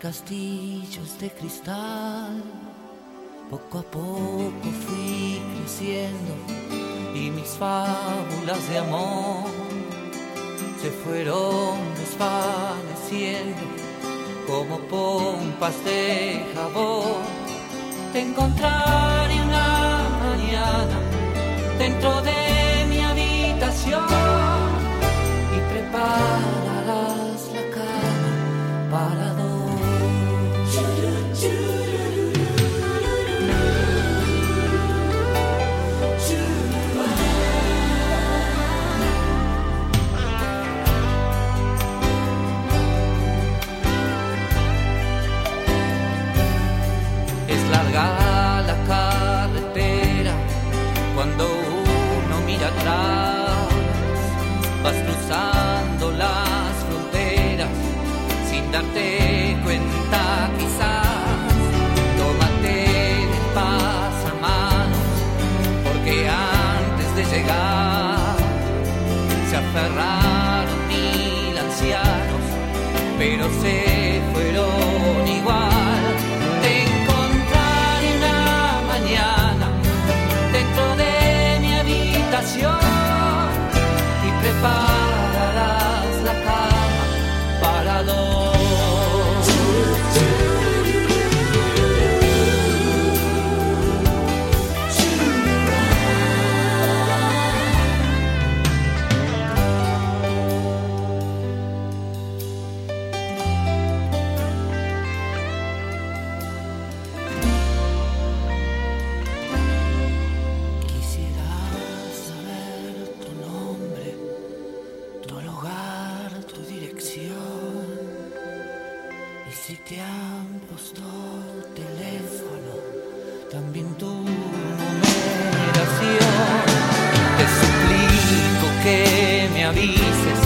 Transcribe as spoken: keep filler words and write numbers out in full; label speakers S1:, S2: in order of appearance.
S1: castillos de cristal. Poco a poco fui creciendo y mis fábulas de amor se fueron desvaneciendo como pompas de jabón. Te encontraré una mañana dentro de mi habitación y prepararás la cama para dos. Larga la carretera cuando uno mira atrás, vas cruzando las fronteras sin darte cuenta quizás. Tómate el pasamanos porque antes de llegar se aferraron mil ancianos, pero se fueron igual. Y prepararás la cama para dos. Si te han puesto teléfono, también tu numeración, te suplico que me avises